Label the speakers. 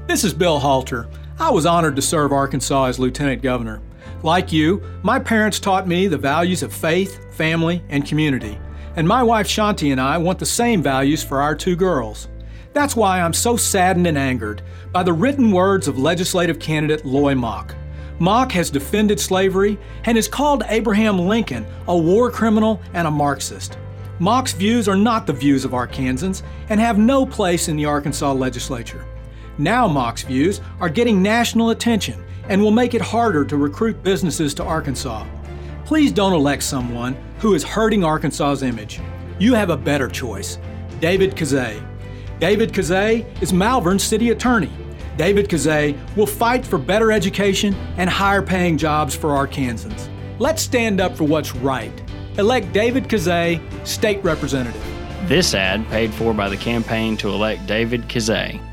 Speaker 1: This is Bill Halter. I was honored to serve Arkansas as Lieutenant Governor. Like you, my parents taught me the values of faith, family, and community. And my wife Shanti and I want the same values for our 2 girls. That's why I'm so saddened and angered by the written words of legislative candidate Loy Mock. Mock has defended slavery and has called Abraham Lincoln a war criminal and a Marxist. Mock's views are not the views of Arkansans and have no place in the Arkansas legislature. Now Mock's views are getting national attention and will make it harder to recruit businesses to Arkansas. Please don't elect someone who is hurting Arkansas's image. You have a better choice, David Kazay. David Kazay is Malvern's city attorney. David Kazay will fight for better education and higher paying jobs for Arkansans. Let's stand up for what's right. Elect David Kazay, State Representative.
Speaker 2: This ad paid for by the campaign to elect David Kazay.